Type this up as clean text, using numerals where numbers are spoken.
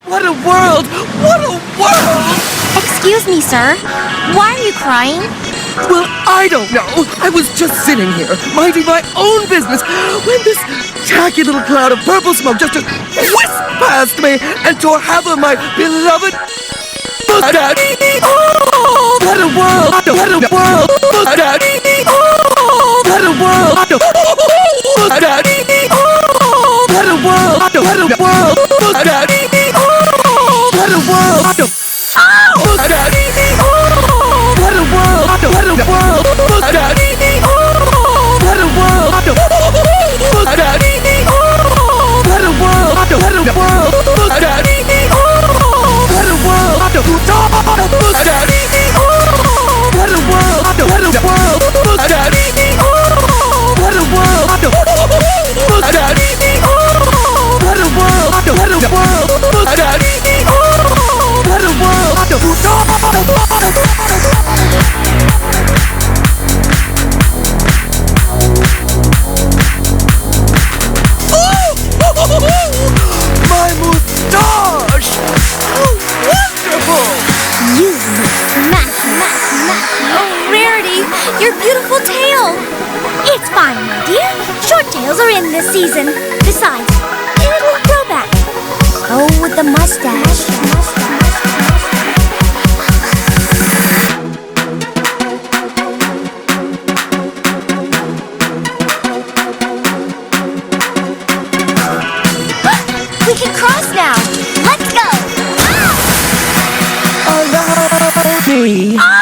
What a world! What a world! Excuse me, sir. Why are you crying? Well, I don't know. I was just sitting here, minding my own business, when this tacky little cloud of purple smoke just whisked past me and tore half of my beloved mustache. Oh, what a world! What a world! Mustache. Oh, what a world! Mustache. Oh, what a world! What a world! Mustache. Oh, what a world! Mustache. Oh, what a world! What a world! Mustache. Oh, what a world! Mustache. Oh, what a world! What a world! Mustache. Oh, what a world! Mustache. Oh, what a world! What a world! Mustache. Oh, what a world! Mustache. Oh, what a world! What a world! Mustache. Oh, what a world! My moustache! How wonderful! You Oh, Rarity, your beautiful tail. It's fine, my dear. Short tails are in this season. Besides, it'll grow back. Oh, with the mustache. We can cross now. Let's go. Allow me.